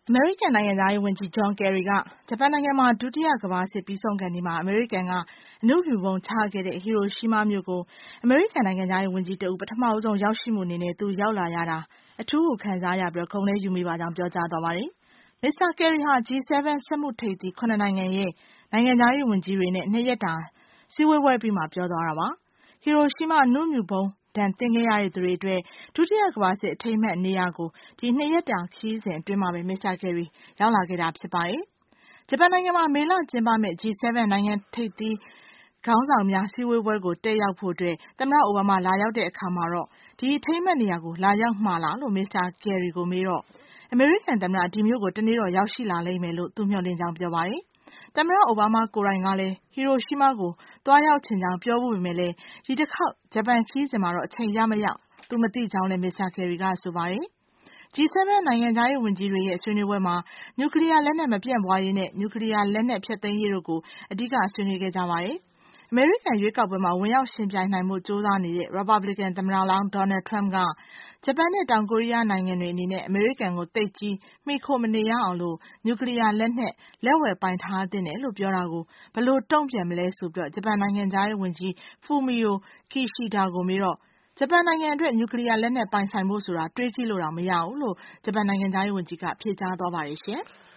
အမေရိကန်နိုင်ငံခြားရေးဝန်ကြီး John Kerry က ဂျပန်နိုင်ငံမှာ ဒုတိယကမ္ဘာစစ်ပြီးဆုံးခါနီးမှာ အမေရိကန်ကအနုမြူဗုံးချခဲ့တဲ့ ဟီရိုရှီးမားမြို့ကို အမေရိကန်နိုင်ငံခြားရေးဝန်ကြီးတဦး ပထမဆုံးရောက်ရှိမှုအနေနဲ့ သူရောက်လာရတာ အထူးကိုခံစားရပြီး ဂုဏ်လည်းယူမိပါကြောင်း ပြောကြားသွားပါတယ်။ Mr. Kerry ဟာ G7 စက်မှုထိပ်သီး ၇ နိုင်ငံရဲ့ နိုင်ငံခြားရေးဝန်ကြီးတွေနဲ့ ၂ ရက်တာစည်းဝေးပွဲအပြီးမှာ ပြောသွားတာပါ။ ဟီရိုရှီးမားအနုမြူဗုံးဒဏ်သင့်ခဲ့ရသူတွေအတွက် ဒုတိယကမ္ဘာစစ်အထိမ်းအမှတ်နေရာကို ဒီ ၂ ရက်တာခရီးစဉ်အတွင်းမှာပဲ Mr. Kerry ရောက်လာခဲ့တာဖြစ်ပါတယ်။ ဂျပန်နိုင်ငံမှာ မေလကျင်းပမယ့် G7 နိုင်ငံထိပ်သီးခေါင်းဆောင်များစည်းဝေးပွဲကို တက်ရောက်ဖို့အတွက် သမ္မတအိုဘားမားလာရောက်တဲ့အခါမှာတော့ ဒီအထိမ်းအမှတ်နေရာကို လာရောက်မှာလားလို့ Mr. Kerry ကိုမေးတော့ အမေရိကန်သမ္မတ ဒီမြို့ကို တနေ့တော့ရောက်ရှိလာလိမ့်မယ်လို့ သူမျှော်လင့်ကြောင်းပြောပါတယ်။ သမ္မတအိုဘားမားကိုယ်တိုင်ကလည်း ဟီရိုရှီးမားကိုသွားရောက်ချင်ကြောင်းပြောဖူးပေမယ့်လည်း ဒီတခေါက်ဂျပန်ခရီးစဉ်မှာတော့ အချိန်ရမရောက် သူမသိကြောင်းလည်း Mr. Kerry ကဆိုပါတယ်။ G7 နိုင်ငံခြားရေးဝန်ကြီးတွေရဲ့ဆွေးနွေးပွဲမှာ နျူကလီးယားလက်နက်မပြန့်ပွားရေးနဲ့ နျူကလီးယားလက်နက်ဖျက်သိမ်းရေးတို့ကို အဓိကဆွေးနွေးခဲ့ကြပါတယ်။ အမေရိကန်ရွေးကောက်ပွဲမှာ ဝင်ရောက်ယှဉ်ပြိုင်နိုင်ဖို့ကြိုးစားနေတဲ့ Republican သမ္မတလောင်း Donald Trump က ဂျပန်နဲ့ တောင်ကိုရီးယားနိုင်ငံတွေအနေနဲ့ အမေရိကန်ကို သိပ်ကြီးမှီခိုမနေရအောင် နျူကလီးယားလက်နက်လက်ဝယ်ပိုင်ထားသင့်တယ်လို့ပြောတာကို ဘယ်လိုတုံ့ပြန်မလဲဆိုပြီး ဂျပန်နိုင်ငံခြားရေးဝန်ကြီး Fumio Kishida ကိုမေးတော့ ဂျပန်နိုင်ငံအတွက် နျူကလီးယားလက်နက်ပိုင်ဆိုင်ဖို့ဆိုတာ တွေးကြည့်လို့တောင်မရဘူးလို့ ဂျပန်နိုင်ငံခြားရေးဝန်ကြီးက ဖြေကြားသွားပါတယ်ရှင်။